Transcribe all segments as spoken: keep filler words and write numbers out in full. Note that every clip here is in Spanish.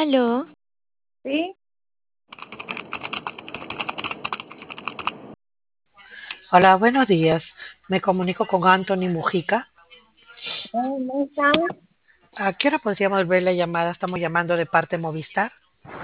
Aló, Sí, Hola, buenos días. Me comunico con Anthony Mujica. ¿cómo están? ¿A qué hora podríamos ver la llamada? Estamos llamando de parte Movistar.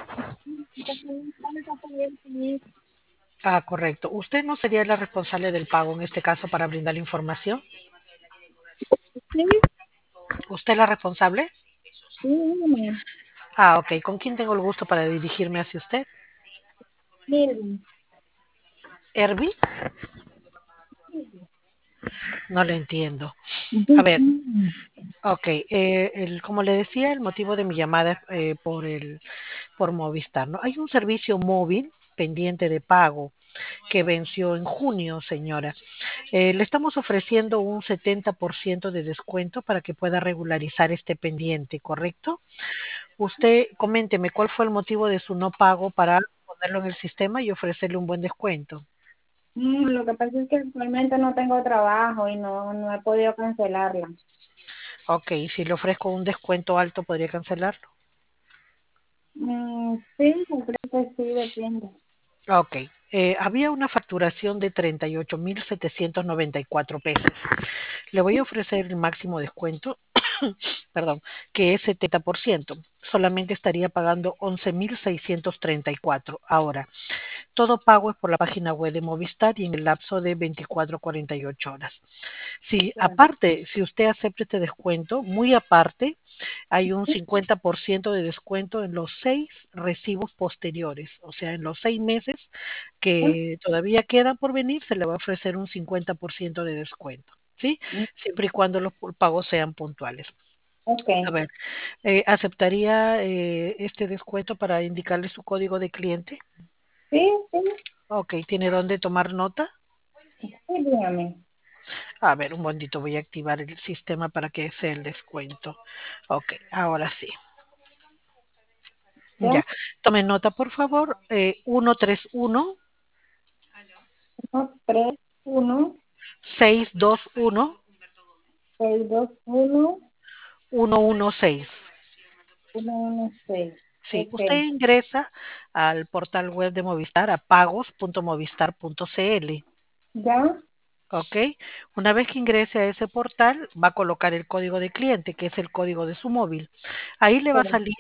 Ah, correcto. ¿Usted no sería la responsable del pago en este caso para brindar la información? Sí, ¿Usted es la responsable? sí, dígame. Ah, ok. ¿Con quién tengo el gusto para dirigirme hacia usted? Miren, ¿Ervi? sí. No le entiendo. A ver, Ujú. ok. Eh, el- como le decía, el motivo de mi llamada es eh, por el, por Movistar, ¿no? Hay un servicio móvil pendiente de pago que venció en junio, señora. Eh, le estamos ofreciendo un setenta por ciento de descuento para que pueda regularizar este pendiente, ¿correcto? Usted, coménteme, ¿cuál fue el motivo de su no pago para ponerlo en el sistema y ofrecerle un buen descuento? Mm, lo que pasa es que actualmente no tengo trabajo y no, no he podido cancelarla. Ok, si le ofrezco un descuento alto, ¿podría cancelarlo? Mm, sí, yo creo que sí, depende. Ok, eh, había una facturación de treinta y ocho mil setecientos noventa y cuatro pesos. Le voy a ofrecer el máximo descuento, perdón, que es setenta por ciento. Solamente estaría pagando once mil seiscientos treinta y cuatro. Ahora, todo pago es por la página web de Movistar y en el lapso de veinticuatro a cuarenta y ocho horas. Si Ya. aparte, si usted acepta este descuento, muy aparte, hay un cincuenta por ciento de descuento en los seis recibos posteriores, o sea, en los seis meses que todavía quedan por venir, se le va a ofrecer un cincuenta por ciento de descuento, ¿sí? Mm, Siempre y cuando los pagos sean puntuales. ok. A ver, eh, ¿aceptaría eh, este descuento para indicarle su código de cliente? Sí, sí, Ok, ¿tiene dónde tomar nota? sí, dígame. A ver, un momentito, voy a activar el sistema para que sea el descuento. Ok, ahora sí. Ya, Ya, tome nota, por favor. Eh, uno tres uno, uno, tres, uno, seis dos uno, seis, dos, uno, uno uno seis. uno, uno, seis. Sí, Ok. usted ingresa al portal web de Movistar a pagos punto movistar punto cl. Ya, ¿Ok? Una vez que ingrese a ese portal, va a colocar el código de cliente, que es el código de su móvil. Ahí le va a pero, salir.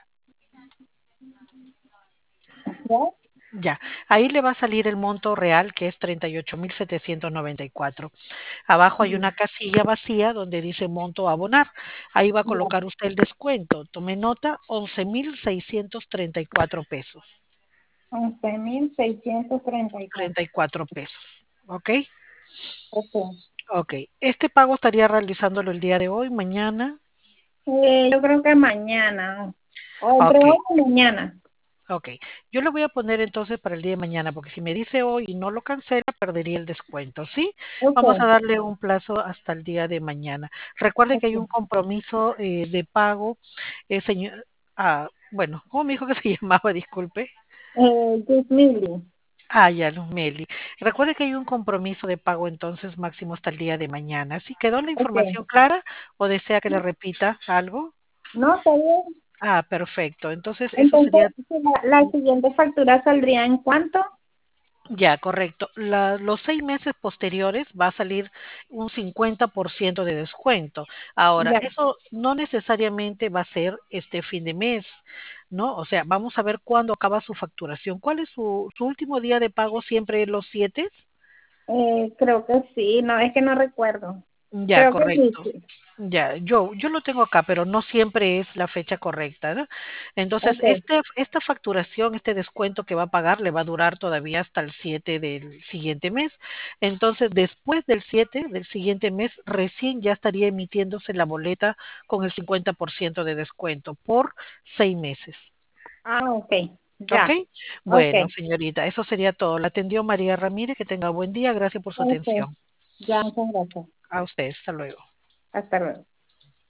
ya, Ya, ahí le va a salir el monto real que es treinta y ocho mil setecientos noventa y cuatro. Abajo hay una casilla vacía donde dice monto a abonar. Ahí va a ya, colocar usted el descuento. Tome nota, once mil seiscientos treinta y cuatro pesos. once mil seiscientos treinta y cuatro. treinta y cuatro pesos. ¿Ok? Ok. Ok. Este pago estaría realizándolo el día de hoy, mañana. Eh, yo creo que mañana, o entre Ok. hoy y mañana. Ok, yo lo voy a poner entonces para el día de mañana, porque si me dice hoy y no lo cancela, perdería el descuento, ¿sí? Ok, Vamos a darle un plazo hasta el día de mañana. Recuerde que hay un ok. compromiso eh, de pago, eh, señor, ah, bueno, ¿cómo me dijo que se llamaba? Disculpe. Eh, diez mil. Ah, ya, Meli. Recuerde que hay un compromiso de pago entonces máximo hasta el día de mañana. ¿Sí quedó la Ok. información clara o desea que le repita algo? No, está bien. Ah, perfecto. Entonces eso Entonces, sería. si la, la siguiente factura saldría en cuánto? Ya, correcto. La- los seis meses posteriores va a salir un cincuenta por ciento de descuento. Ahora, Ya. eso no necesariamente va a ser este fin de mes, ¿no? O sea, vamos a ver cuándo acaba su facturación. ¿Cuál es su, su último día de pago? ¿Siempre los siete? Eh, creo que sí. No, es que no recuerdo. Ya, Creo que sí, correcto. sí. Ya, yo, yo lo tengo acá, pero no siempre es la fecha correcta, ¿no? Entonces, Ok. este, esta facturación, este descuento que va a pagar, le va a durar todavía hasta el siete del siguiente mes. Entonces, después del siete del siguiente mes, recién ya estaría emitiéndose la boleta con el cincuenta por ciento de descuento por seis meses. Ah, ok. ¿Ok? Ya. Ok. Bueno, señorita, eso sería todo. La atendió María Ramírez. Que tenga buen día. Gracias por su Ok. atención. Ya, muchas gracias. A usted. Hasta luego. Hasta luego.